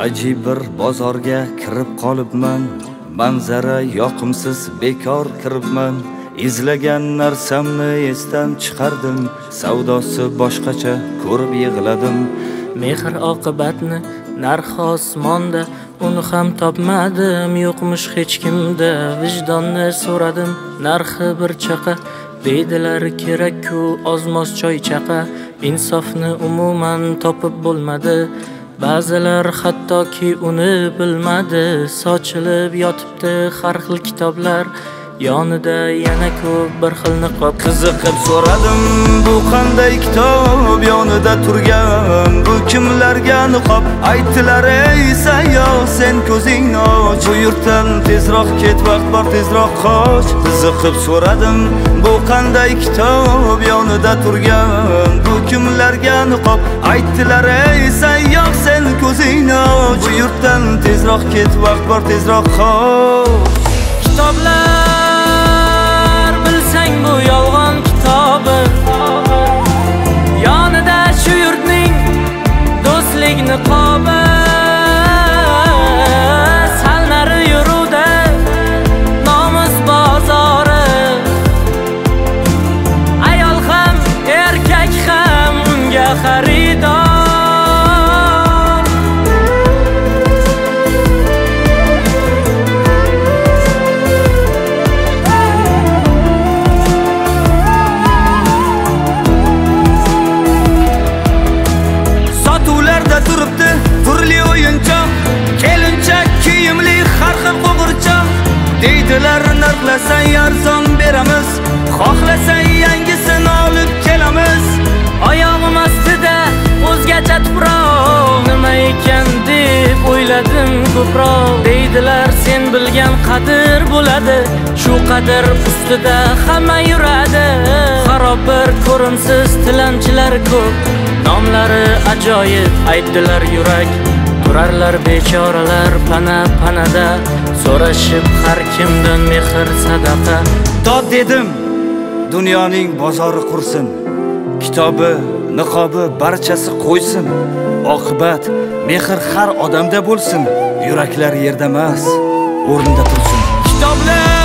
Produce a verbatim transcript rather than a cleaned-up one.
Ajib bir bozorga kirib qolibman, manzara yoqimsiz bekor kiribman. Izlagan narsamni esdan chiqardim, savdosi boshqacha ko'rib yig'ladim. Mehr oqibatni narxi osmonda, uni ham topmadim, yo'qmish hech kimda. Vijdonni so'radim, narxi bir chaqa, deydilar kerak-ku ozmos choy chaqa. Insofni umuman topib bo'lmadi, ba'zilar hattoki uni bilmadi. Sochilib yotibdi har xil kitoblar, yonida yana ko'p bir xil niqob. Qiziqib so'radim, bu qanday kitob yonida turgan, bu kimlarga niqob? Aytdilar, ey sayyoh, sen ko'zingni och, bu yurtdan tezroq ket, vaqt bor tezroq qoch. Qiziqib so'radim, bu qanday kitob yonida turgan, bu kimlarga niqob? Aytdilar, ey sayyoh, sen ko'zingni och, bu yurtdan tezroq ket, vaqt bor tezroq qoch. Kitoblar bilsang bu yolg'on kitobi, yonida shu yurtning do'stlik niqobi. Sal nari yuruvda nomus bozori, ayol ham erkak ham unga xaridor. Turibdi turli o'yinchoq, kelinchak kiyimli har xil qo'g'irchoq. Deydilar, narxlasang arzon beramiz, xohlasang yangisini olib kelamiz. Oyog'im ostida o'zgacha tuproq, nima ekan deb o'yladim ko'proq. Deydilar, sen bilgan qadr bo'ladi, shu qadr ustida hamma yuradi. Xarob bir ko'rimsiz tilanchilar ko'p, nomlari ajoyib, aytdilar yurak. Turarlar bechoralar pana panada, so'rashib har kimdan mehr sadaqa. Dod dedim, dunyoning bozori qursin, kitobi, niqobi barchasi qo'ysin. Oqibat mehr har odamda bo'lsin, yuraklar yerda emas, o'rnida tursin. Kitoblar